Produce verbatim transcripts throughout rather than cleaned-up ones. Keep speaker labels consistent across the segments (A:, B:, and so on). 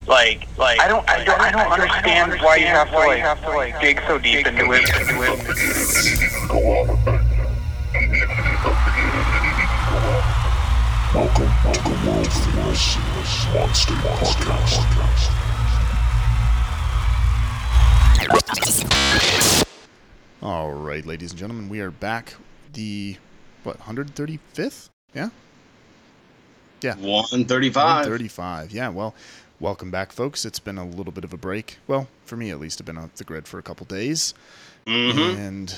A: Like, like,
B: I don't, I don't, I don't understand why you have to like, have to like dig so deep into it. Into it.
C: Welcome to the world famous Monster Podcast. All right, ladies and gentlemen, we are back. The what, one hundred thirty-fifth? Yeah. Yeah.
D: one thirty-five.
C: one thirty-five. Yeah. Well, welcome back, folks. It's been a little bit of a break. Well, for me at least, I've been off the grid for a couple days,
D: Mm-hmm.
C: and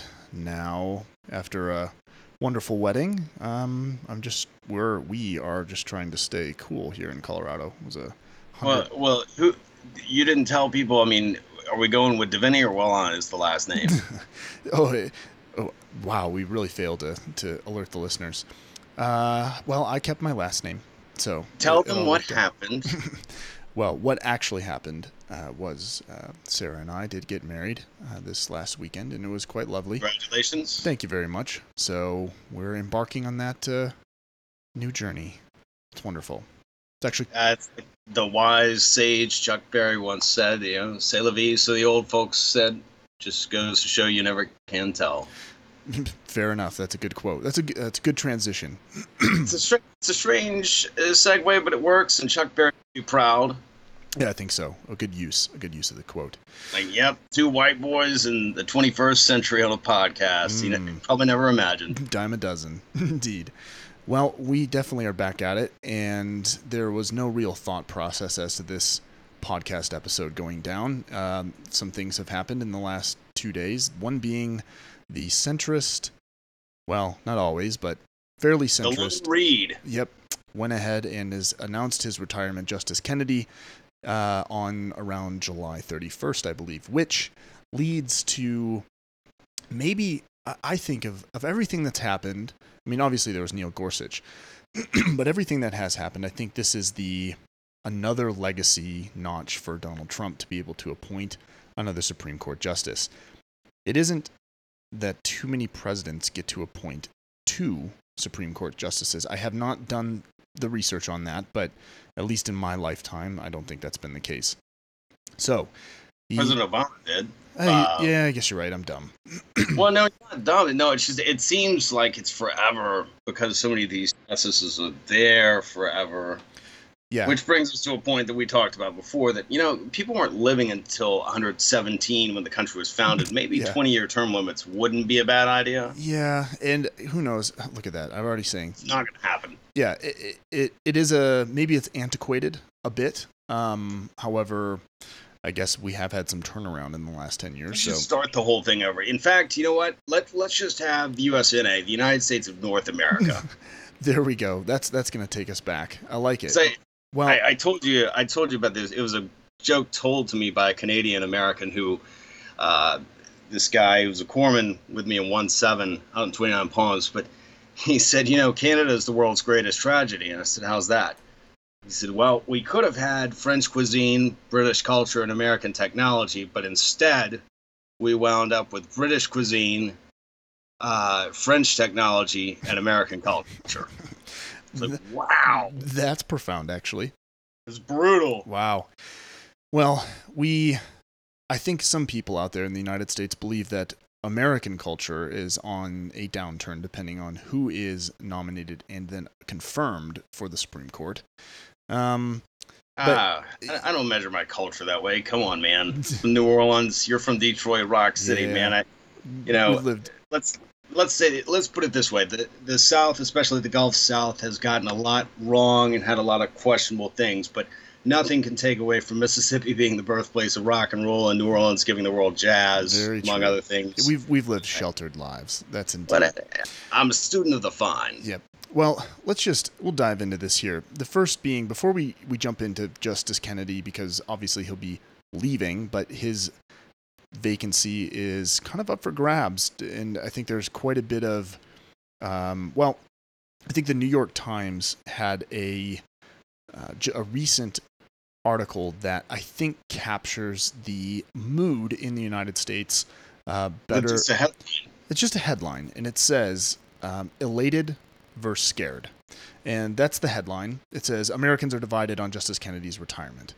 C: now after a wonderful wedding, um, I'm just we're we are just trying to stay cool here in Colorado. It was a
D: Well,
C: hundred.
D: well, who? You didn't tell people. I mean, are we going with Davini or Wellon is the last name?
C: oh, eh, oh, wow, we really failed to to alert the listeners. Uh, well, I kept my last name, so
D: Tell
C: it- it
D: them
C: all
D: what
C: worked out.
D: happened.
C: Well, what actually happened uh, was uh, Sarah and I did get married uh, this last weekend, and it was quite lovely.
D: Congratulations.
C: Thank you very much. So we're embarking on that uh, new journey. It's wonderful. It's actually
D: That's the wise sage Chuck Berry once said. You know, "C'est la vie." So the old folks said. Just goes to show you never can tell.
C: fair enough. That's a good quote. That's a g- that's a good transition.
D: It's a str- it's a strange uh, segue, but it works. And Chuck Berry would be proud.
C: Yeah, I think so. A good use. A good use of the quote.
D: Like, yep, two white boys in the twenty-first century on a podcast. You know,
C: Mm.
D: probably never imagined.
C: Dime a dozen, indeed. Well, we definitely are back at it, and there was no real thought process as to this podcast episode going down. Um, some things have happened in the last two days. One being the centrist, well, not always, but fairly
D: The Lou
C: centrist.
D: Reed.
C: Yep, went ahead and has announced his retirement, Justice Kennedy, uh, on around July thirty-first, I believe, which leads to maybe, I- I think of, of everything that's happened. I mean, obviously there was Neil Gorsuch, but everything that has happened, I think this is the another legacy notch for Donald Trump to be able to appoint another Supreme Court justice. It isn't that too many presidents get to appoint two Supreme Court justices. I have not done the research on that, but at least in my lifetime, I don't think that's been the case. So, the-
D: President Obama did.
C: I-
D: uh,
C: yeah, I guess you're right. I'm dumb.
D: Well, no, it's not dumb. No, it's just it seems like it's forever because so many of these justices are there forever.
C: Yeah,
D: Which brings us to a point that we talked about before that, you know, people weren't living until one hundred seventeen when the country was founded. Maybe
C: Yeah.
D: twenty-year term limits wouldn't be a bad idea.
C: yeah, and who knows? Look at that. I'm already saying.
D: It's not going to happen.
C: Yeah, it, it it is a maybe it's antiquated a bit. Um, however, I guess we have had some turnaround in the last ten
D: We
C: years.
D: should
C: So
D: start the whole thing over. In fact, you know what? Let, let's just have the U S N A, the United States of North America.
C: there we go. That's that's gonna take us back. I like it.
D: Say,
C: Well,
D: I, I told you, I told you about this. It was a joke told to me by a Canadian American who, uh, this guy who was a corpsman with me in one seven out in twenty-nine Palms, but he said, you know, Canada is the world's greatest tragedy. And I said, how's that? He said, well, we could have had French cuisine, British culture, and American technology, but instead we wound up with British cuisine, uh, French technology, and American culture. It's like, wow,
C: that's profound, actually.
D: it's brutal.
C: Wow. Well, we, I think some people out there in the United States believe that American culture is on a downturn depending on who is nominated and then confirmed for the Supreme Court. Um, But-
D: Ah, I, I don't measure my culture that way. Come on, man. From New Orleans, you're from Detroit, Rock City,
C: Yeah.
D: man. I, you know,
C: we've lived,
D: let's let's say let's put it this way: the the South, especially the Gulf South, has gotten a lot wrong and had a lot of questionable things, but nothing can take away from Mississippi being the birthplace of rock and roll and New Orleans giving the world jazz,
C: Very
D: among
C: true.
D: other things.
C: we've we've lived sheltered lives. That's indeed.
D: but I, I'm a student of the fine.
C: Yep. Well, let's just, we'll dive into this here. The first being, before we, we jump into Justice Kennedy, because obviously he'll be leaving, but his vacancy is kind of up for grabs. And I think there's quite a bit of, um, well, I think the New York Times had a, uh, j- a recent article that I think captures the mood in the United States uh, better.
D: It's just a headline.
C: It's just a headline, and it says, um, elated versus scared. And that's the headline. It says, Americans are divided on Justice Kennedy's retirement.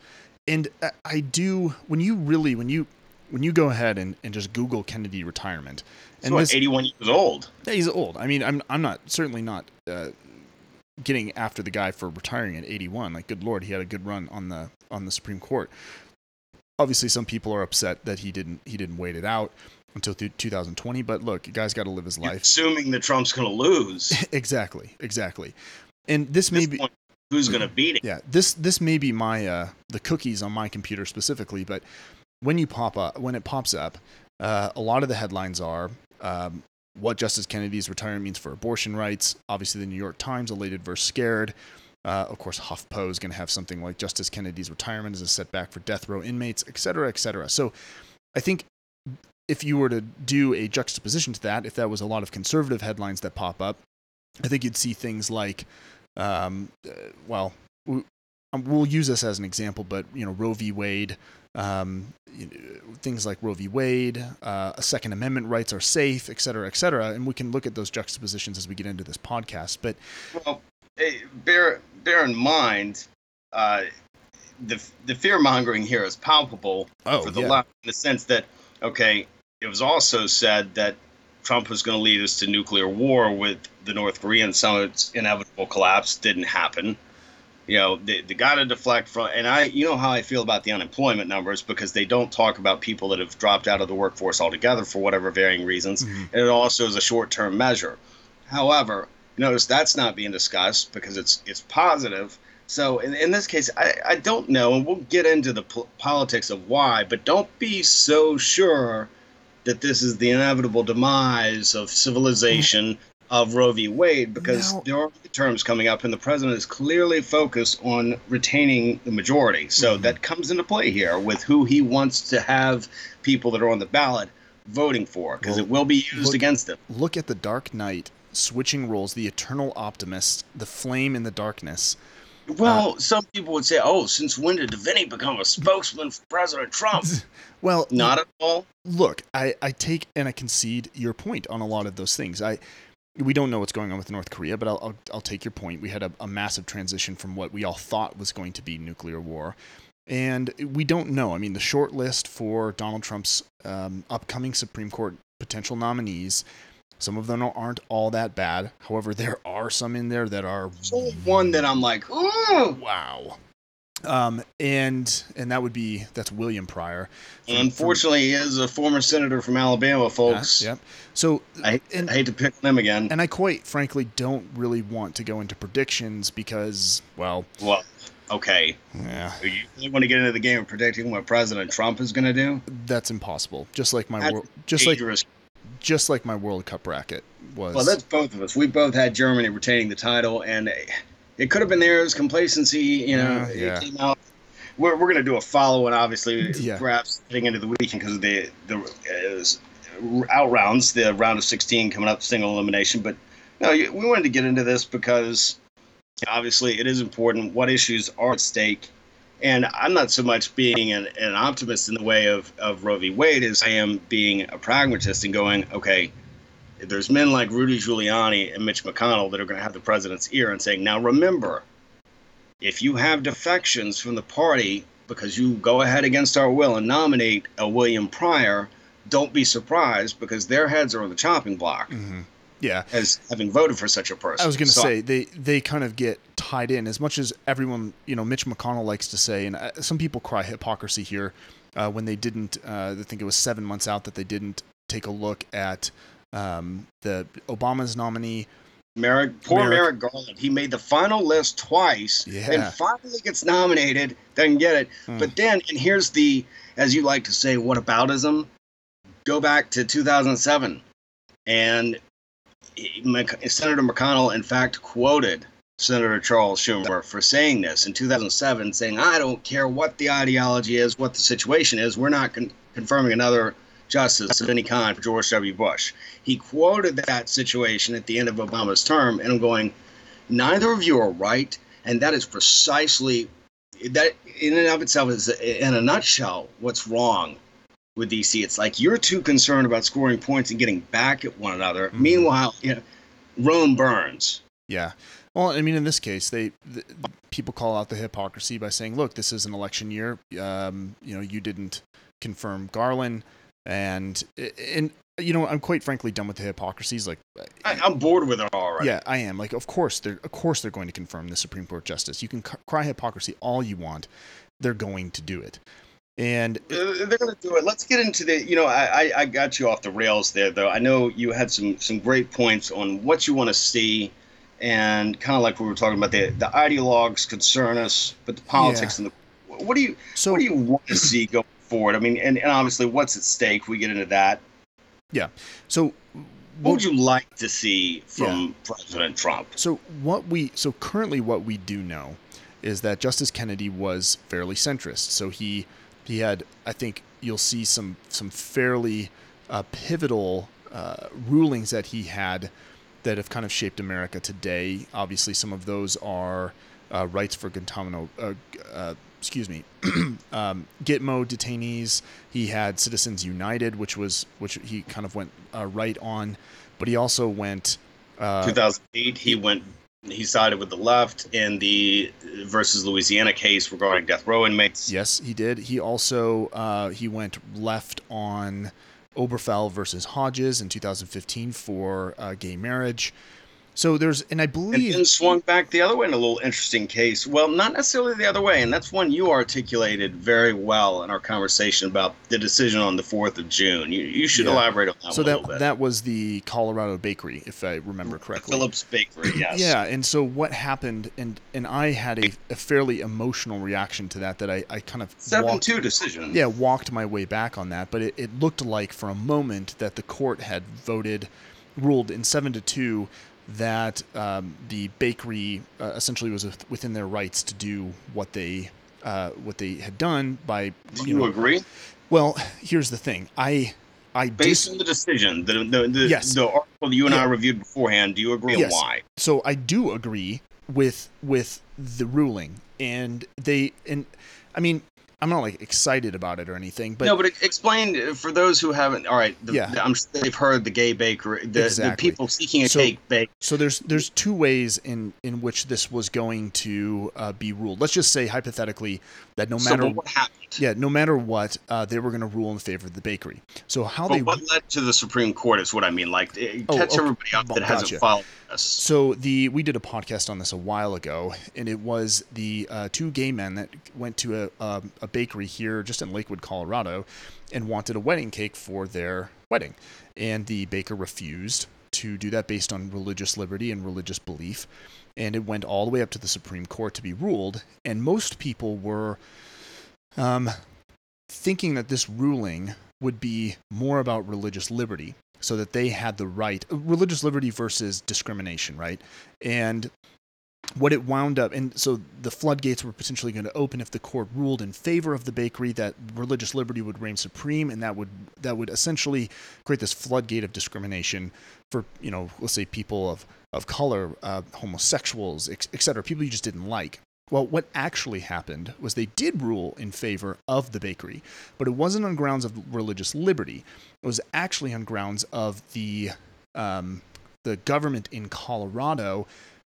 C: And I- I do, when you really, when you, when you go ahead and, and just Google Kennedy retirement,
D: He's
C: and
D: what,
C: this,
D: eighty-one years old.
C: yeah, he's old. I mean, I'm, I'm not, certainly not, uh, getting after the guy for retiring at eighty-one. Like, good Lord, he had a good run on the, on the Supreme Court. Obviously, some people are upset that he didn't, he didn't wait it out until two thousand twenty, but look, the guy's got to live his
D: You're
C: life.
D: assuming that Trump's going to lose.
C: Exactly, exactly. And this may
D: This
C: be,
D: point, who's going to beat him?
C: yeah, this this may be my uh, the cookies on my computer specifically, but when you pop up, when it pops up, uh, a lot of the headlines are um, what Justice Kennedy's retirement means for abortion rights. Obviously, the New York Times, elated versus scared. Uh, of course, HuffPo is going to have something like Justice Kennedy's retirement is a setback for death row inmates, et cetera, et cetera. So, I think if you were to do a juxtaposition to that, if that was a lot of conservative headlines that pop up, I think you'd see things like, um, uh, well, we, um, we'll use this as an example, but you know, Roe v. Wade, um, you know, things like Roe v. Wade, uh, a Second Amendment rights are safe, et cetera, et cetera, and we can look at those juxtapositions as we get into this podcast. But
D: well, hey, bear bear in mind, uh, the the fear mongering here is palpable
C: Oh,
D: for the
C: yeah.
D: left in the sense that, okay, it was also said that Trump was going to lead us to nuclear war with the North Korean summit's inevitable collapse. Didn't happen. You know, they, they got to deflect from, and I, you know how I feel about the unemployment numbers because they don't talk about people that have dropped out of the workforce altogether for whatever varying reasons.
C: Mhm.
D: And it also is a short-term measure. However, notice that's not being discussed because it's it's positive. So in, in this case, I, I don't know, and we'll get into the po- politics of why, but don't be so sure that this is the inevitable demise of civilization of Roe v. Wade, because
C: No.
D: there are terms coming up, and the president is clearly focused on retaining the majority. So
C: Mhm.
D: that comes into play here with who he wants to have people that are on the ballot voting for, because
C: Well,
D: it will be used
C: look-
D: against him.
C: look at the Dark Knight switching roles, the eternal optimist, the flame in the darkness.
D: Well, some people would say, oh, since when did Vinny become a spokesman for President Trump?
C: Well,
D: Not at all.
C: look, I, I take and I concede your point on a lot of those things. I we don't know what's going on with North Korea, but I'll I'll, I'll take your point. We had a, a massive transition from what we all thought was going to be nuclear war, and we don't know. I mean, the short list for Donald Trump's um, upcoming Supreme Court potential nominees, some of them aren't all that bad. However, there are some in there that are
D: There's only one that I'm like, oh.
C: wow. Um, and and that would be that's William Pryor.
D: And unfortunately, he is a former senator from Alabama, folks.
C: Yeah, yep. So
D: I,
C: and,
D: I hate to pick on him again.
C: and I quite frankly don't really want to go into predictions because, well,
D: Well, okay.
C: yeah,
D: You really want to get into the game of predicting what President Trump is going to do?
C: that's impossible. Just like my
D: That's
C: world, just like
D: dangerous.
C: just like my World Cup bracket was.
D: Well, that's both of us. We both had Germany retaining the title, and it could have been theirs. Complacency, you know,
C: Uh, yeah.
D: it came out. We're, we're going to do a follow-on, obviously,
C: Yeah.
D: perhaps heading into the weekend because of the the uh, out rounds, the round of sixteen coming up, single elimination. But no, you- we wanted to get into this because obviously it is important what issues are at stake. And I'm not so much being an, an optimist in the way of, of Roe v. Wade as I am being a pragmatist and going, okay, there's men like Rudy Giuliani and Mitch McConnell that are going to have the president's ear and saying, now remember, if you have defections from the party because you go ahead against our will and nominate a William Pryor, don't be surprised because their heads are on the chopping block
C: Mhm. Yeah,
D: as having voted for such a person.
C: I was going to
D: So-
C: say they they kind of get tied in as much as everyone, you know, Mitch McConnell likes to say, and uh, some people cry hypocrisy here uh, when they didn't. Uh, I think it was seven months out that they didn't take a look at um, the Obama's nominee.
D: Merrick, poor
C: Merrick.
D: Merrick Garland. He made the final list twice,
C: Yeah.
D: and finally gets nominated. Doesn't get it,
C: Hmm.
D: but then, and here's the, as you like to say, whataboutism. Go back to two thousand seven, and he- Mc- Senator McConnell, in fact, quoted Senator Charles Schumer for saying this in two thousand seven, saying, "I don't care what the ideology is, what the situation is. We're not con- confirming another justice of any kind for George W. Bush." He quoted that situation at the end of Obama's term, and I'm going, neither of you are right, and that is precisely, that in and of itself is, in a nutshell, what's wrong with D C. It's like you're too concerned about scoring points and getting back at one another.
C: Mhm.
D: Meanwhile, you know, Rome burns.
C: Yeah, Well, I mean, in this case, they the, people call out the hypocrisy by saying, "Look, this is an election year. Um, you know, you didn't confirm Garland, and and you know, I'm quite frankly done with the hypocrisies. Like,
D: I, I'm bored with it already.
C: Yeah, I am. Like, of course they're of course they're going to confirm the Supreme Court justice. You can c- cry hypocrisy all you want, they're going to do it, and
D: Uh, they're going to do it. Let's get into the. You know, I, I I got you off the rails there, though. I know you had some some great points on what you want to see. And kind of like we were talking about, the the ideologues concern us, but the politics
C: Yeah.
D: and the what do you
C: So-
D: what do you want to see going forward? I mean, and, and obviously, what's at stake? We get into that.
C: yeah. So
D: What would you like to see from President Trump?
C: So what we so currently what we do know is that Justice Kennedy was fairly centrist. So he he had, I think you'll see some some fairly uh, pivotal uh, rulings that he had that have kind of shaped America today. Obviously, some of those are uh, rights for Guantanamo. Uh, uh, excuse me, um, Gitmo detainees. He had Citizens United, which was which he kind of went uh, right on, but he also went. Uh,
D: two thousand eight, he went. He sided with the left in the versus Louisiana case regarding death row inmates.
C: Yes, he did. He also uh, he went left on Oberfell versus Hodges in two thousand fifteen for uh, gay marriage. So there's, and I
D: And
C: believe,
D: then swung back the other way in a little interesting case. Well, not necessarily the other way, and that's one you articulated very well in our conversation about the decision on the fourth of June. You, you should
C: Yeah.
D: elaborate on that
C: so
D: one a little
C: that
D: bit.
C: that was the Colorado bakery, if I remember correctly.
D: Phillips Bakery, yes.
C: Yeah, and so what happened, and and I had a, a fairly emotional reaction to that. That I, I kind of
D: seven
C: walked,
D: two decision.
C: yeah, walked my way back on that. But it, it looked like for a moment that the court had voted, ruled in seven to two that um, the bakery uh, essentially was within their rights to do what they uh, what they had done by.
D: Do you
C: know,
D: agree?
C: Well, here's the thing. I I
D: Based
C: dis-
D: on the decision, the the, the,
C: Yes.
D: the article you and I
C: Yeah.
D: reviewed beforehand, do you agree
C: Yes.
D: and why?
C: so I do agree with with the ruling, and they and I mean I'm not like excited about it or anything, but
D: no, but explain uh, for those who haven't. All right, the,
C: Yeah.
D: the- I'm sure they've heard the gay bakery, the,
C: Exactly.
D: the people seeking a
C: So-
D: cake bake.
C: so there's there's two ways in in which this was going to uh, be ruled. Let's just say hypothetically that no
D: So
C: matter
D: but what happened?
C: yeah no matter what uh, they were going to rule in favor of the bakery. So how
D: But
C: they
D: what led to the Supreme Court is what I mean. Like, eh,
C: Oh,
D: catch
C: okay.
D: everybody up that
C: Gotcha.
D: hasn't followed this.
C: So the we did a podcast on this a while ago, and it was the uh, two gay men that went to a, a a bakery here just in Lakewood, Colorado, and wanted a wedding cake for their wedding, and the baker refused to do that based on religious liberty and religious belief, and it went all the way up to the Supreme Court to be ruled, and most people were um, thinking that this ruling would be more about religious liberty, so that they had the right, religious liberty versus discrimination, right? And what it wound up, and so the floodgates were potentially going to open if the court ruled in favor of the bakery, that religious liberty would reign supreme, and that would that would essentially create this floodgate of discrimination for, you know, let's say people of of color, uh, homosexuals, et cetera, people you just didn't like. Well, what actually happened was they did rule in favor of the bakery, but it wasn't on grounds of religious liberty. It was actually on grounds of the um, the government in Colorado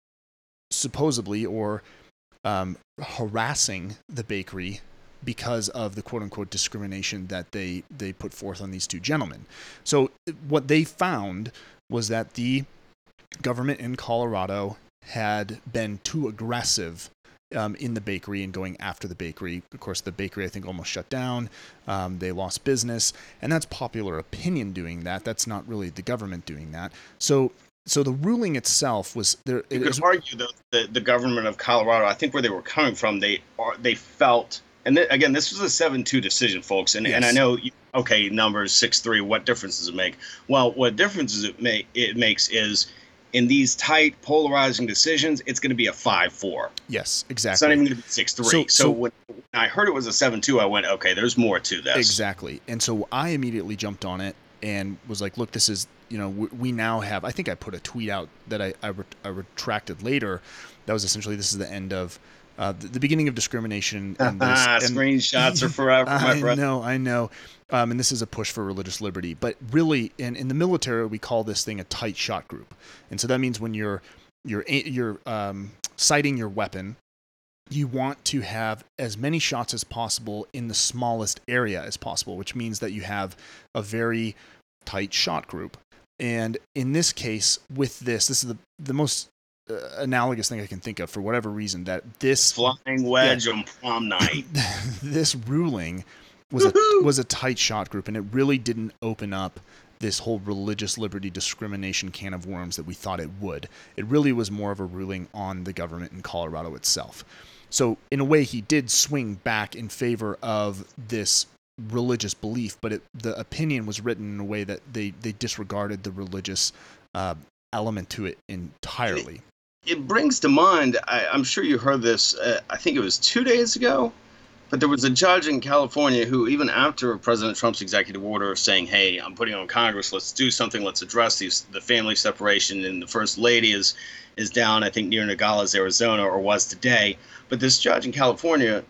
C: supposedly or um, harassing the bakery because of the quote-unquote discrimination that they, they put forth on these two gentlemen. So what they found was that the government in Colorado had been too aggressive Um, in the bakery and going after the bakery. Of course, the bakery, I think, almost shut down. Um, they lost business, and that's popular opinion doing that. That's not really the government doing that. So, so the ruling itself was there.
D: You
C: it
D: could
C: was-
D: argue that the, the government of Colorado, I think where they were coming from, they are they felt, and th- again, this was a seven two decision, folks, and, and I
C: Yes.
D: know, you, okay, numbers six three, what difference does it make? Well, what differences it, make, it makes is in these tight, polarizing decisions, it's going to be a five four.
C: yes,
D: It's
C: exactly.
D: not even going to be six three.
C: So-
D: So,
C: so-
D: when I heard it was a seven two, I went, okay, there's more to this.
C: Exactly. And so I immediately jumped on it and was like, look, this is, you know, we, we now have, I think I put a tweet out that I, I, re- I retracted later. That was essentially, this is the end of, uh, the, the beginning of discrimination. And this,
D: Ah,
C: and-
D: screenshots are forever, my
C: I
D: friend.
C: know, I know. Um, and this is a push for religious liberty. But really, in, in the military, we call this thing a tight shot group. And so that means when you're you're you're um, sighting your weapon, you want to have as many shots as possible in the smallest area as possible, which means that you have a very tight shot group. And in this case, with this, this is the the most uh, analogous thing I can think of for whatever reason, that this
D: flying wedge yeah, on prom night.
C: This ruling was a, was a tight shot group, and it really didn't open up this whole religious liberty discrimination can of worms that we thought it would. It really was more of a ruling on the government in Colorado itself. So in a way, he did swing back in favor of this religious belief, but it, the opinion was written in a way that they, they disregarded the religious uh, element to it entirely.
D: It, it brings to mind, I, I'm sure you heard this, uh, I think it was two days ago, but there was a judge in California who, even after President Trump's executive order saying, hey, I'm putting on Congress, let's do something, let's address these, the family separation, and the First Lady is is down, I think, near Nogales, Arizona, or was today. But this judge in California,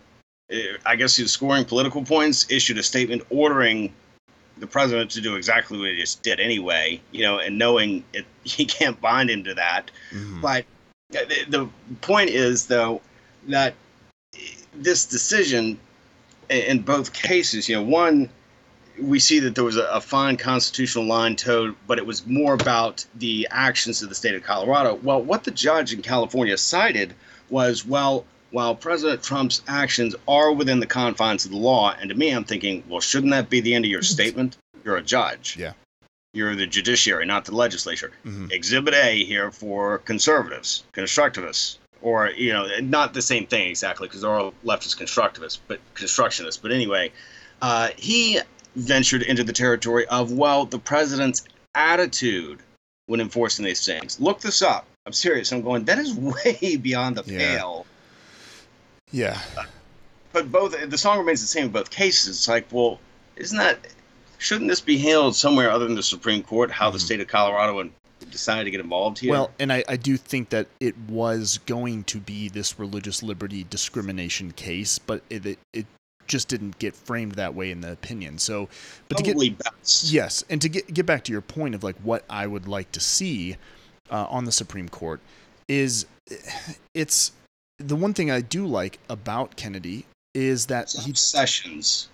D: I guess he was scoring political points, issued a statement ordering the president to do exactly what he just did anyway, you know, and knowing it, he can't bind him to that. Mm-hmm. But the, the point is, though, that this decision in both cases, you know, one, we see that there was a, a fine constitutional line towed, but it was more about the actions of the state of Colorado. Well, what the judge in California cited was, well, while President Trump's actions are within the confines of the law, and to me, I'm thinking, well, shouldn't that be the end of your statement? You're a judge.
C: Yeah.
D: You're the judiciary, not the legislature.
C: Mm-hmm.
D: Exhibit A here for conservatives, constructivists, or, you know, not the same thing exactly, because they're all leftist constructivists, but constructionists. But anyway, uh, he ventured into the territory of, well, the president's attitude when enforcing these things. Look this up. I'm serious. I'm going, that is way beyond the
C: yeah.
D: pale.
C: Yeah.
D: Uh, but both, the song remains the same in both cases. It's like, well, isn't that, shouldn't this be handled somewhere other than the Supreme Court, how mm-hmm. the state of Colorado decided to get involved here?
C: Well, and I, I do think that it was going to be this religious liberty discrimination case, but it, it, it just didn't get framed that way in the opinion. So, but
D: Probably
C: to get
D: best.
C: yes, and to get get back to your point of like what I would like to see uh, on the Supreme Court is, it's the one thing I do like about Kennedy is that
D: he Sessions.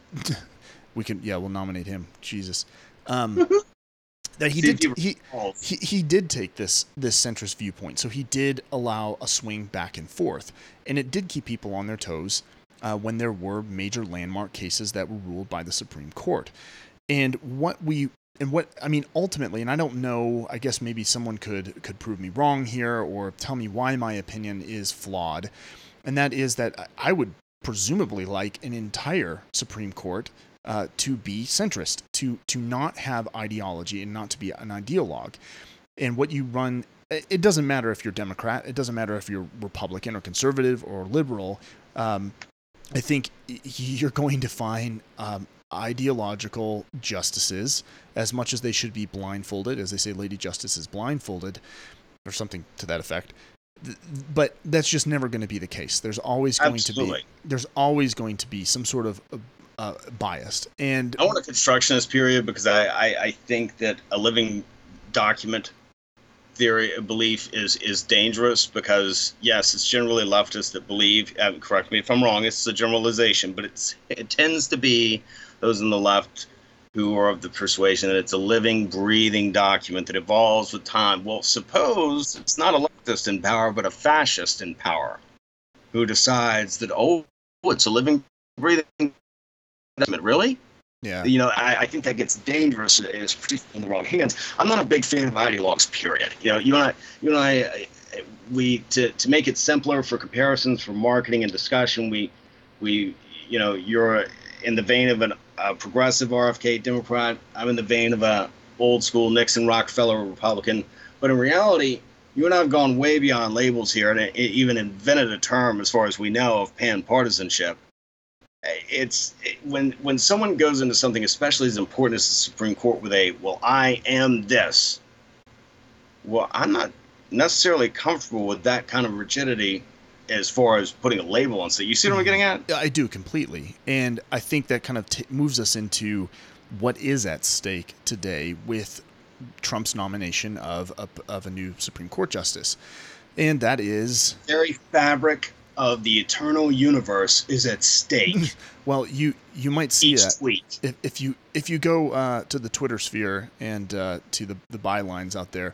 C: We can yeah we'll nominate him. Jesus. Um, that he did he, he he did take this this centrist viewpoint, so he did allow a swing back and forth, and it did keep people on their toes. Uh, when there were major landmark cases that were ruled by the Supreme Court. And what we, and what, I mean, ultimately, and I don't know, I guess maybe someone could, could prove me wrong here or tell me why my opinion is flawed. And that is that I would presumably like an entire Supreme Court uh, to be centrist, to, to not have ideology and not to be an ideologue. And what you run, it doesn't matter if you're Democrat, it doesn't matter if you're Republican or conservative or liberal. Um, I think you're going to find um, ideological justices as much as they should be blindfolded, as they say, Lady Justice is blindfolded, or something to that effect. But that's just never going to be the case. There's always going
D: Absolutely.
C: to be there's always going to be some sort of uh, bias. And
D: I want a constructionist period because I, I, I think that a living document theory of belief is is dangerous because, yes, it's generally leftists that believe, uh, correct me if I'm wrong, it's a generalization, but it's it tends to be those in the left who are of the persuasion that it's a living, breathing document that evolves with time. Well, suppose it's not a leftist in power, but a fascist in power who decides that, oh, it's a living, breathing document. Really?
C: Yeah.
D: You know, I, I think that gets dangerous is in the wrong hands. I'm not a big fan of ideologues, period. You know, you and I, you and I, we to, to make it simpler for comparisons, for marketing and discussion, we, we, you know, you're in the vein of an, a progressive R F K Democrat. I'm in the vein of a old school Nixon Rockefeller Republican. But in reality, you and I have gone way beyond labels here, and it, it even invented a term, as far as we know, of pan-partisanship. It's it, when when someone goes into something, especially as important as the Supreme Court, with a, well, I am this. Well, I'm not necessarily comfortable with that kind of rigidity as far as putting a label on. So you see what I'm getting at?
C: I do completely. And I think that kind of t- moves us into what is at stake today with Trump's nomination of a, of a new Supreme Court justice. And that is
D: the very fabric of the eternal universe is at stake.
C: Well, you you might see
D: Each
C: that
D: tweet.
C: if, if you if you go uh, to the Twitter sphere and uh, to the the bylines out there,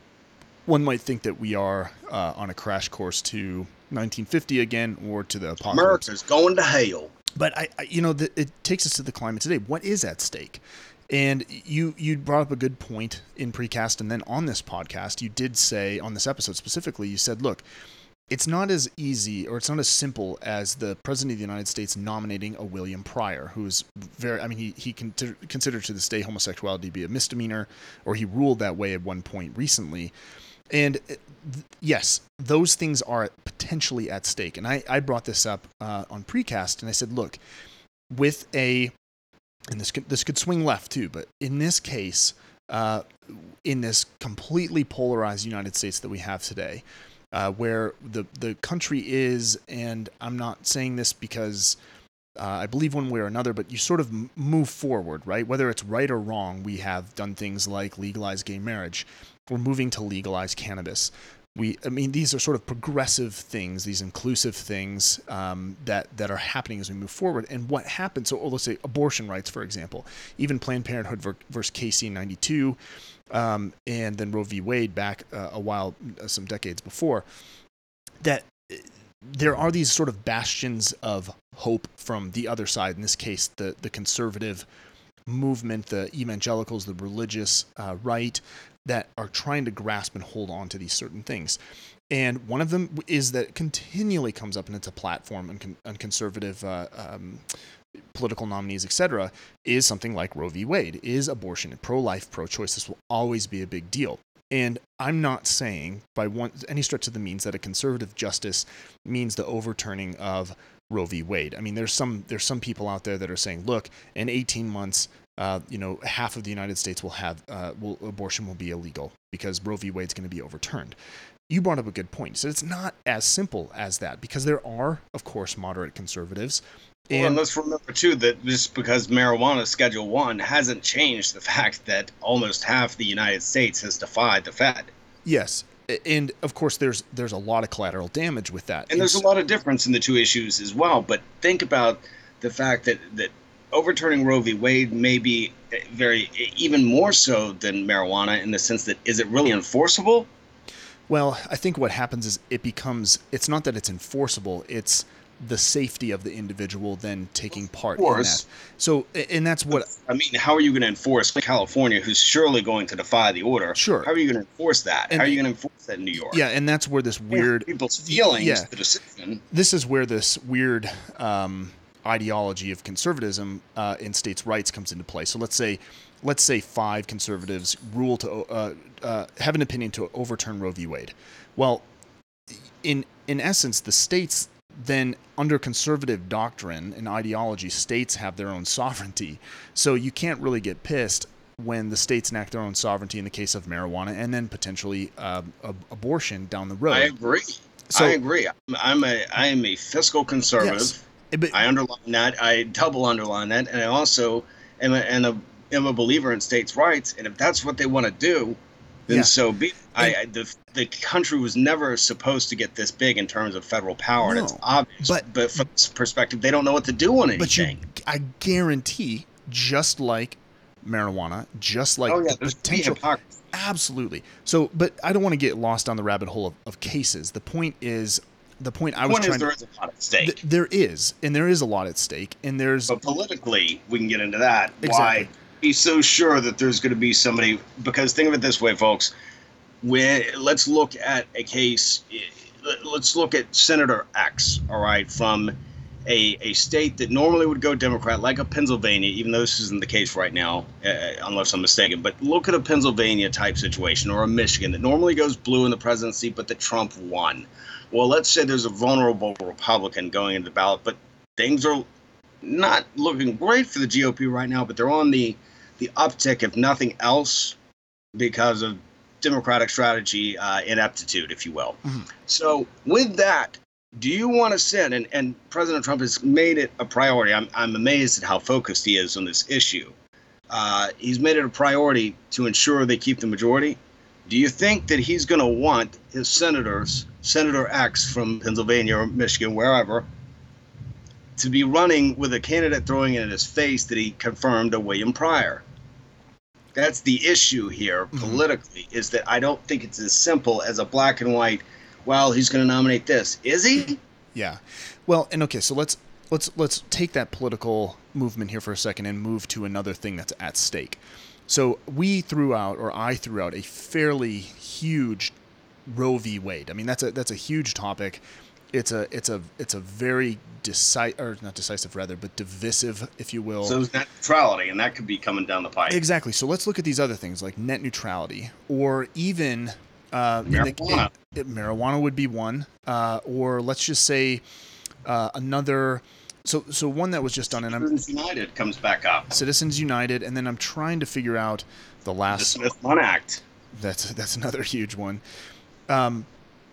C: one might think that we are uh, on a crash course to nineteen fifty again, or to the apocalypse.
D: America's going to hell.
C: But I, I you know, the, it takes us to the climate today. What is at stake? And you you brought up a good point in Precast, and then on this podcast, you did say, on this episode specifically, you said, look, it's not as easy, or it's not as simple as the President of the United States nominating a William Pryor, who's very, I mean, he, he con- considered to this day homosexuality to be a misdemeanor, or he ruled that way at one point recently. And th- yes, those things are potentially at stake. And I, I brought this up uh, on Precast, and I said, look, with a, and this could, this could swing left too, but in this case, uh, in this completely polarized United States that we have today, uh, where the, the country is, and I'm not saying this because uh, I believe one way or another, but you sort of m- move forward, right? Whether it's right or wrong, we have done things like legalize gay marriage. We're moving to legalize cannabis. We, I mean, these are sort of progressive things, these inclusive things um, that that are happening as we move forward. And what happens? So, let's say abortion rights, for example, even Planned Parenthood versus Casey in ninety-two, um, and then Roe v. Wade back uh, a while, uh, some decades before. That there are these sort of bastions of hope from the other side. In this case, the the conservative movement, the evangelicals, the religious uh, right, that are trying to grasp and hold on to these certain things. And one of them is that continually comes up, and it's a platform and, con- and conservative uh, um, political nominees, et cetera, is something like Roe v. Wade, is abortion, pro-life, pro-choice. This will always be a big deal. And I'm not saying by one, any stretch of the means that a conservative justice means the overturning of Roe v. Wade. I mean, there's some there's some people out there that are saying, look, in eighteen months, uh, you know, half of the United States will have uh, will abortion will be illegal because Roe v. Wade's going to be overturned. You brought up a good point. So it's not as simple as that, because there are, of course, moderate conservatives. And,
D: well, and let's remember, too, that just because marijuana Schedule one hasn't changed the fact that almost half the United States has defied the Fed.
C: Yes. And, of course, there's there's a lot of collateral damage with that.
D: And there's a lot of difference in the two issues as well. But think about the fact that, that overturning Roe v. Wade may be very even more so than marijuana, in the sense that, is it really enforceable?
C: Well, I think what happens is it becomes, it's not that it's enforceable, it's the safety of the individual then taking part in that. So, and that's what...
D: I mean, how are you going to enforce California, who's surely going to defy the order?
C: Sure.
D: How are you going to enforce that?
C: And,
D: how are you going to enforce that in New York?
C: Yeah, and that's where this weird...
D: People's feelings,
C: yeah,
D: the decision.
C: This is where this weird um, ideology of conservatism uh, in states' rights comes into play. So let's say... Let's say five conservatives rule to uh, uh, have an opinion to overturn Roe v. Wade. Well, in in essence, the states then, under conservative doctrine and ideology, states have their own sovereignty. So you can't really get pissed when the states enact their own sovereignty in the case of marijuana, and then potentially uh, ab- abortion down the road.
D: I agree. So, I agree. I'm a I am a fiscal conservative.
C: Yes, but,
D: I underline that. I double underline that, and I also am a, and a am a believer in states' rights, and if that's what they want to do, then yeah. so be it. I, I, the, the country was never supposed to get this big in terms of federal power,
C: no,
D: and it's obvious.
C: But,
D: but from this perspective, they don't know what to do on anything.
C: But you, I guarantee, just like marijuana, just like
D: oh, yeah,
C: the potential... Absolutely. So, but I don't want to get lost down the rabbit hole of, of cases. The point is... The point I was
D: point
C: trying
D: is there
C: to,
D: is a lot at stake.
C: Th- there is, and there is a lot at stake, and there's...
D: But politically, we can get into that.
C: Exactly.
D: Why be so sure that there's going to be somebody? Because think of it this way, folks. When, let's look at a case. Let's look at Senator X, all right, from a, a state that normally would go Democrat, like a Pennsylvania, even though this isn't the case right now, uh, unless I'm mistaken. But look at a Pennsylvania type situation, or a Michigan that normally goes blue in the presidency, but that Trump won. Well, let's say there's a vulnerable Republican going into the ballot, but things are not looking great for the G O P right now, but they're on the the uptick, if nothing else, because of Democratic strategy uh, ineptitude, if you will. Mm-hmm. So with that, do you want to send, and, and President Trump has made it a priority. I'm, I'm amazed at how focused he is on this issue. Uh, he's made it a priority to ensure they keep the majority. Do you think that he's going to want his senators, Senator X from Pennsylvania or Michigan, wherever, to be running with a candidate throwing it in his face that he confirmed a William Pryor? That's the issue here politically, mm-hmm. is that I don't think it's as simple as a black and white, well, he's going to nominate this. Is he?
C: Yeah. Well, and okay, so let's let's let's take that political movement here for a second and move to another thing that's at stake. So we threw out, or I threw out, a fairly huge Roe v. Wade. I mean, that's a that's a huge topic. It's a it's a it's a very decisive, or not decisive rather, but divisive, if you will.
D: So it's net neutrality, and that could be coming down the pipe.
C: Exactly. So let's look at these other things like net neutrality, or even uh,
D: marijuana.
C: The, it, it, marijuana would be one, uh, or let's just say uh, another. So so one that was just done, and I'm
D: Citizens United comes back up.
C: Citizens United, and then I'm trying to figure out the last.
D: The Smith-Munn Act.
C: That's that's another huge one. Um,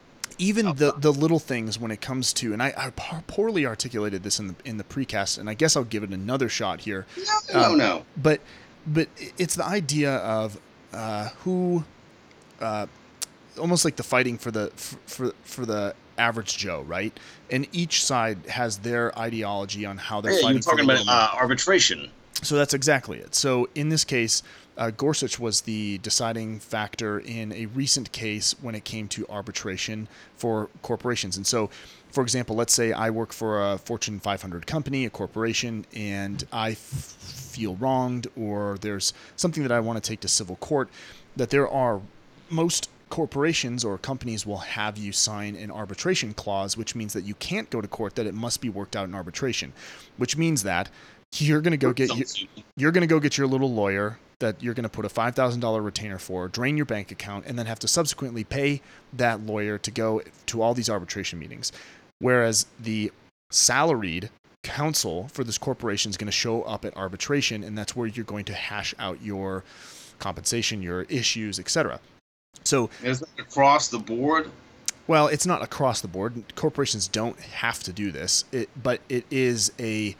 C: even the, the little things when it comes to, and I, I poorly articulated this in the in the precast, and I guess I'll give it another shot here.
D: No,
C: um,
D: no, no.
C: But but it's the idea of uh, who, uh, almost like the fighting for the for for the average Joe, right? And each side has their ideology on how they're
D: yeah,
C: fighting.
D: You're talking
C: for
D: about uh, arbitration.
C: So that's exactly it. So in this case, uh, Gorsuch was the deciding factor in a recent case when it came to arbitration for corporations. And so, for example, let's say I work for a Fortune five hundred company, a corporation, and I f- feel wronged, or there's something that I want to take to civil court, that there are most corporations or companies will have you sign an arbitration clause, which means that you can't go to court, that it must be worked out in arbitration, which means that you're going to go get your, you're going to go get your little lawyer that you're going to put a five thousand dollars retainer for, drain your bank account, and then have to subsequently pay that lawyer to go to all these arbitration meetings. Whereas the salaried counsel for this corporation is going to show up at arbitration, and that's where you're going to hash out your compensation, your issues, et cetera. So
D: is that across the board?
C: Well, it's not across the board. Corporations don't have to do this, it, but it is a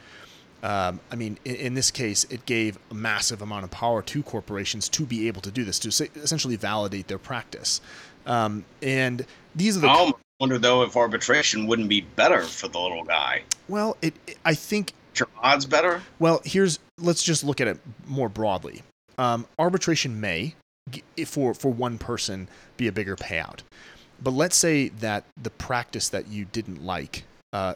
C: Um, I mean, in, in this case, it gave a massive amount of power to corporations to be able to do this, to say, essentially validate their practice. Um, and these are the.
D: I wonder though if arbitration wouldn't be better for the little guy.
C: Well, it. it I think.
D: Your odds better.
C: Well, here's. Let's just look at it more broadly. Um, arbitration may, for for one person, be a bigger payout, but let's say that the practice that you didn't like. Uh,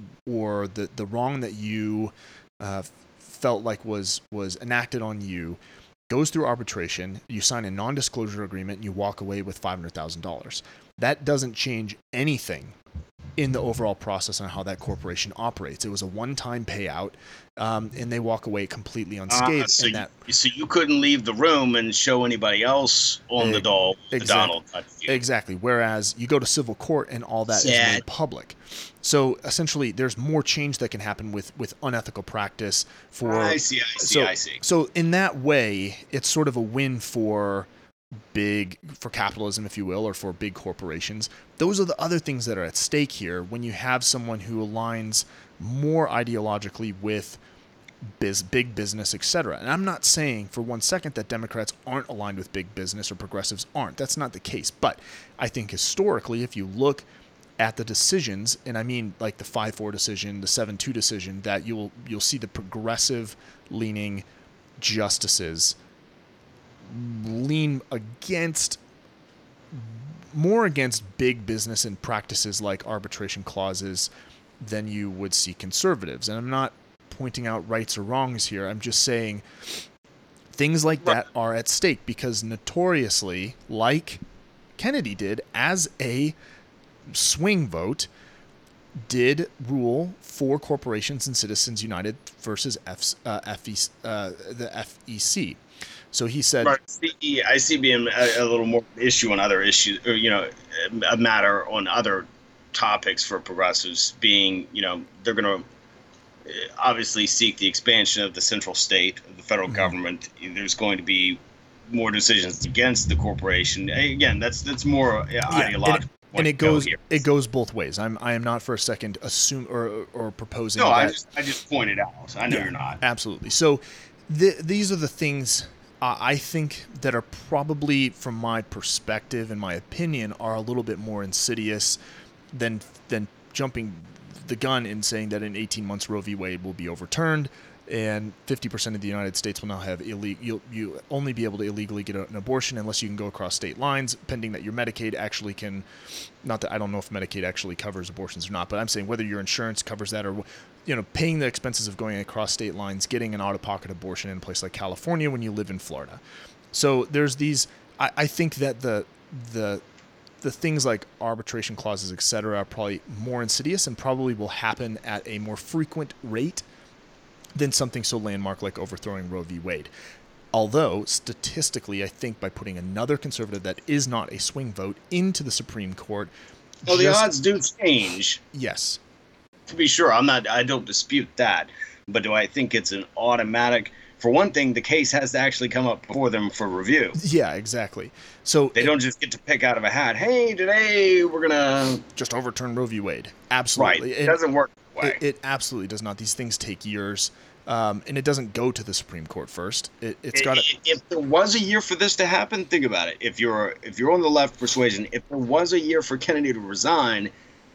C: or the, the wrong that you uh, felt like was was enacted on you goes through arbitration, you sign a non-disclosure agreement, and you walk away with five hundred thousand dollars. That doesn't change anything in the overall process on how that corporation operates. It was a one-time payout, um, and they walk away completely unscathed.
D: Uh, so,
C: and that,
D: you, so you couldn't leave the room and show anybody else on the doll, the
C: exactly,
D: Donald.
C: Exactly. Whereas you go to civil court and all that Sad. is made public. So essentially, there's more change that can happen with, with unethical practice. For
D: I see, I see,
C: so,
D: I see.
C: So in that way, it's sort of a win for big, for capitalism, if you will, or for big corporations. Those are the other things that are at stake here when you have someone who aligns more ideologically with biz, big business, et cetera. And I'm not saying for one second that Democrats aren't aligned with big business or progressives aren't. That's not the case. But I think historically, if you look at the decisions, and I mean like the five four decision, the seven two decision, that you'll you'll see the progressive leaning justices lean against more against big business and practices like arbitration clauses than you would see conservatives. And I'm not pointing out rights or wrongs here. I'm just saying things like that are at stake because notoriously, like Kennedy did as a swing vote, did rule for corporations and Citizens United versus F, uh, F E, uh, the F E C. So he said,
D: right. I see being a, a little more issue on other issues, or, you know, a matter on other topics for progressives being, you know, they're going to obviously seek the expansion of the central state, of the federal mm-hmm. government. There's going to be more decisions against the corporation. Again, that's that's more yeah, ideological.
C: And, and it goes go it goes both ways. I'm I am not for a second assume or or proposing.
D: No,
C: that,
D: I just I just pointed out. I know yeah, you're not.
C: Absolutely. So the, these are the things uh, I think that are probably, from my perspective and my opinion, are a little bit more insidious than than jumping the gun in saying that in eighteen months Roe v. Wade will be overturned and fifty percent of the United States will now have illegal. You'll you only be able to illegally get an abortion unless you can go across state lines, pending that your Medicaid actually can. Not that I don't know if Medicaid actually covers abortions or not, but I'm saying whether your insurance covers that or, you know, paying the expenses of going across state lines, getting an out-of-pocket abortion in a place like California when you live in Florida. So there's these. I, I think that the the the things like arbitration clauses, et cetera, are probably more insidious and probably will happen at a more frequent rate than something so landmark like overthrowing Roe v. Wade. Although, statistically, I think by putting another conservative that is not a swing vote into the Supreme Court...
D: Well, just, the odds do change.
C: Yes.
D: To be sure, I'm not. I don't dispute that. But do I think it's an automatic... For one thing, the case has to actually come up before them for review.
C: Yeah, exactly. So
D: they
C: it,
D: don't just get to pick out of a hat, hey, today we're going to...
C: Just overturn Roe v. Wade. Absolutely.
D: Right. It, it doesn't work that way.
C: It, it absolutely does not. These things take years. Um, and it doesn't go to the Supreme Court first. It, it's got.
D: If, if there was a year for this to happen, think about it. If you're if you're on the left persuasion, if there was a year for Kennedy to resign,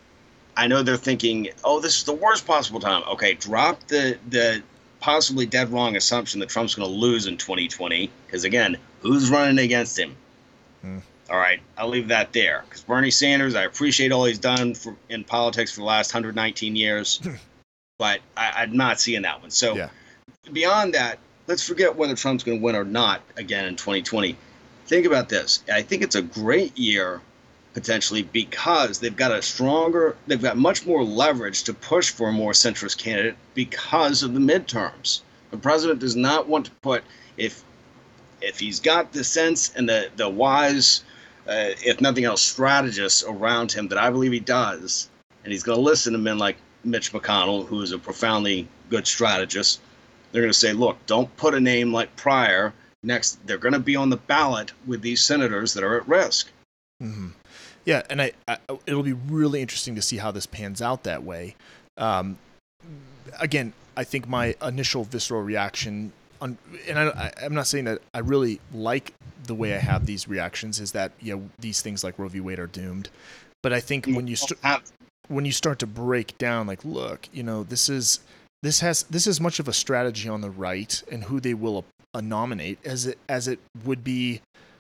D: I know they're thinking, "Oh, this is the worst possible time." Okay, drop the the possibly dead wrong assumption that Trump's going to lose in twenty twenty, because again, who's running against him? Hmm. All right, I'll leave that there. Because Bernie Sanders, I appreciate all he's done for, in politics for the last one hundred nineteen years. But I, I'm not seeing that one. So yeah. Beyond that, let's forget whether Trump's going to win or not again in twenty twenty. Think about this. I think it's a great year, potentially, because they've got a stronger, they've got much more leverage to push for a more centrist candidate because of the midterms. The president does not want to put, if if he's got the sense and the, the wise, uh, if nothing else, strategists around him that I believe he does, and he's going to listen to men like Mitch McConnell, who is a profoundly good strategist, they're going to say, look, don't put a name like Pryor next. They're going to be on the ballot with these senators that are at risk.
C: Mm-hmm. Yeah, and I, I, it'll be really interesting to see how this pans out that way. Um, again, I think my initial visceral reaction, on, and I, I'm not saying that I really like the way I have these reactions, is that, you know, these things like Roe v. Wade are doomed. But I think when you st- when you start to break down, like, look, you know, this is this has this is much of a strategy on the right and who they will uh, nominate as it as it would be.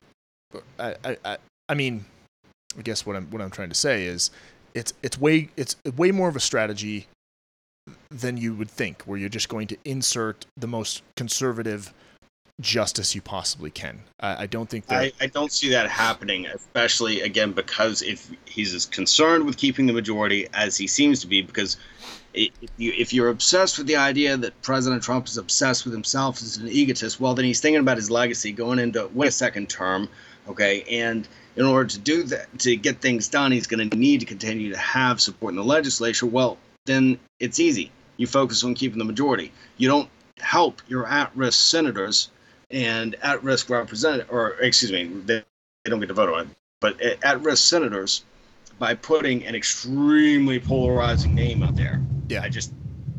C: I, I I mean, I guess what I'm what I'm trying to say is, it's it's way it's way more of a strategy than you would think, where you're just going to insert the most conservative justice you possibly can. I, I don't think that...
D: I, I don't see that happening, especially, again, because if he's as concerned with keeping the majority as he seems to be, because if, you, if you're obsessed with the idea that President Trump is obsessed with himself as an egotist, well, then he's thinking about his legacy going into win a second term, okay? And in order to do that, to get things done, he's going to need to continue to have support in the legislature. Well, then it's easy. You focus on keeping the majority. You don't help your at-risk senators and at-risk representatives, or excuse me, they, they don't get to vote on it, but at-risk senators by putting an extremely polarizing name out there.
C: Yeah,
D: I just,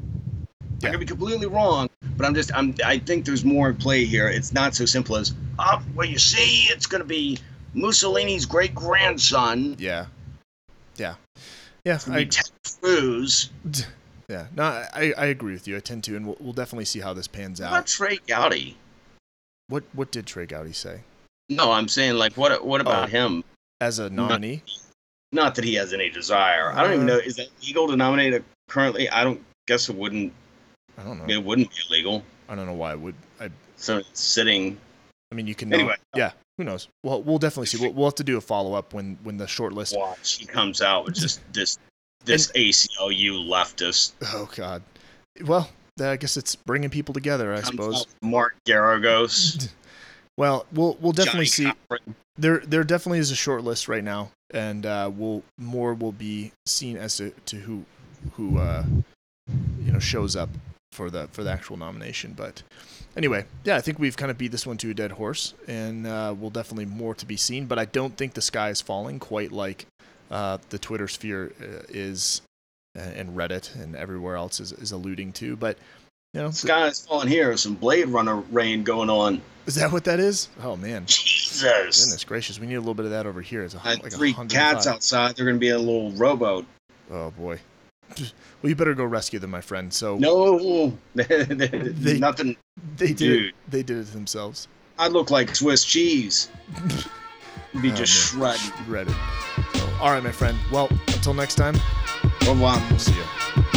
C: yeah.
D: I could be completely wrong, but I'm just, I'm, I think there's more in play here. It's not so simple as, oh, well, you see, it's going to be Mussolini's great grandson.
C: Yeah, yeah, yeah.
D: I, Ted Cruz.
C: Yeah, no, I, I agree with you. I tend to, and we'll, we'll definitely see how this pans
D: what
C: out.
D: What about Trey Gowdy?
C: What what did Trey Gowdy say?
D: No, I'm saying, like, what what about oh, him
C: as a nominee?
D: Not, not that he has any desire. Uh, I don't even know. Is that legal to nominate a currently? I don't guess it wouldn't.
C: I don't know.
D: I mean, it wouldn't be illegal.
C: I don't know why it would. I.
D: So it's sitting.
C: I mean, you can.
D: Anyway.
C: Know, yeah. Who knows? Well, we'll definitely see. We'll, we'll have to do a follow up when when the short list.
D: Watch. He comes out with just this this and, A C L U leftist.
C: Oh God. Well, I guess it's bringing people together, I
D: comes
C: suppose.
D: Mark Garagos.
C: Well, we'll we'll definitely
D: Johnny
C: see.
D: Cochran.
C: There there definitely is a short list right now, and uh, we'll more will be seen as to, to who who uh, you know shows up for the for the actual nomination. But anyway, yeah, I think we've kind of beat this one to a dead horse, and uh, we'll definitely more to be seen. But I don't think the sky is falling quite like uh, the Twitter sphere uh, is, and Reddit and everywhere else is, is alluding to. But you know,
D: the sky is falling here. Some Blade Runner rain going on.
C: Is that what that is? Oh, man.
D: Jesus.
C: Goodness gracious. We need a little bit of that over here. It's a,
D: I had
C: like
D: three
C: one
D: cats
C: five.
D: outside. They're going to be in a little rowboat.
C: Oh, boy. Well, you better go rescue them, my friend. So
D: No.
C: They-
D: Nothing.
C: they did
D: Dude.
C: it. They did it themselves.
D: I look like Swiss cheese. Be
C: Oh,
D: just
C: man.
D: shredded.
C: Read it. So, all right, my friend. Well, until next time,
D: Au revoir.
C: we'll see you.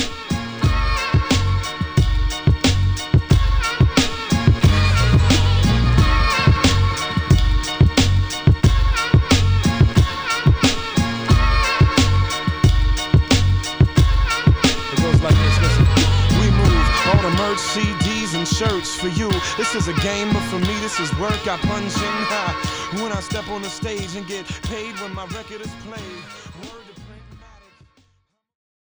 A: It goes like this, listen. We move all the merch, C Ds, and shirts for you. This is a game, but for me, this is work. I punch in. Ha. When I step on the stage and get paid when my record is played.